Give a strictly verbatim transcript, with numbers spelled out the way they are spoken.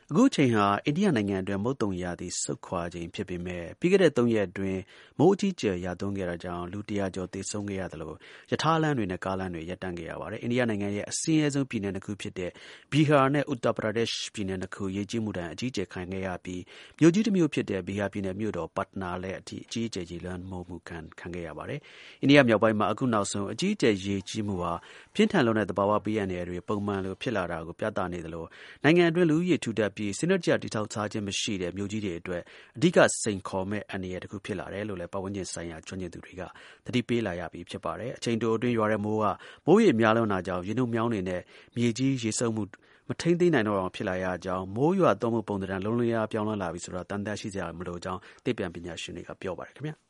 အခုအချိန်ဟာအိန္ဒိယနိုင်ငံအတွင်းမုတ်တုံရာသီဆုတ်ခွာချိန်ဖြစ်ပေမဲ့ပြီးခဲ့တဲ့သုံးရက်အတွင်းမိုးအကြီးအကျယ်ရွာသွန်းခဲ့တာကြောင့်လူတစ်ရာကျော်သေဆုံးခဲ့ရသလိုရထားလမ်းတွေနဲ့ကားလမ်းတွေရပ်တန့်ခဲ့ရပါတယ်အိန္ဒိယနိုင်ငံရဲ့အဆင်းရဲဆုံးပြည်နယ်နှစ်ခုဖြစ်တဲ့ Bihar နဲ့ Uttar Pradesh ပြည်နယ်နှစ်ခုရေကြီးမှုဒဏ်အကြီးအကျယ်ခံခဲ့ရပြီးမြို့ကြီးတစ်မြို့ဖြစ်တဲ့ Bihar ပြည်နယ်မြို့တော် Patna လည်းအထိအကြီးအကျယ်ရေလွှမ်းမိုးမှုခံခံခဲ့ရပါတယ်အိန္ဒိယမြောက်ပိုင်းမှာအခုနောက်ဆုံးအကြီးအကျယ်ရေကြီးမှုဟာပြင်းထန်လွန်းတဲ့သဘာဝဘေးအန္တရာယ်တွေပုံမှန်လိုဖြစ်လာတာကိုပြသနေသလိုနိုင်ငံအတွင်းလူဦးရေထူထပ်ပြီးစနစ်တကျတည်ဆောက်ထားခြင်းမရှိတဲ့မြို့ကြီးတွေအတွက်အဓိကစိန်ခေါ်မဲ့အန္တရာယ်တစ်ခုဖြစ်လာတယ်လို့လည်းပတ်ဝန်းကျင်ဆိုင်ရာကျွမ်းကျင်သူတွေကသတိပေးလာရပြီဖြစ်ပါတယ်အချိန်တိုအတွင်းရွာတဲ့မိုးကမိုးရေများလွန်းတာကြောင့်ရေနုတ်မြောင်းတွေနဲ့မြေကြီးရေစုပ်မှုမထိန်သိမ်းနိုင်တော့အောင်ဖြစ်လာရကြောင်းမိုးရွာသွန်းမှုပုံသဏ္ဍာန်လုံးလျားပြောင်းလဲလာပြီဆိုတော့တန်တရှိစရာမလိုကြောင်းသိပ္ပံပညာရှင်တွေကပြောပါတယ်ခင်ဗျာ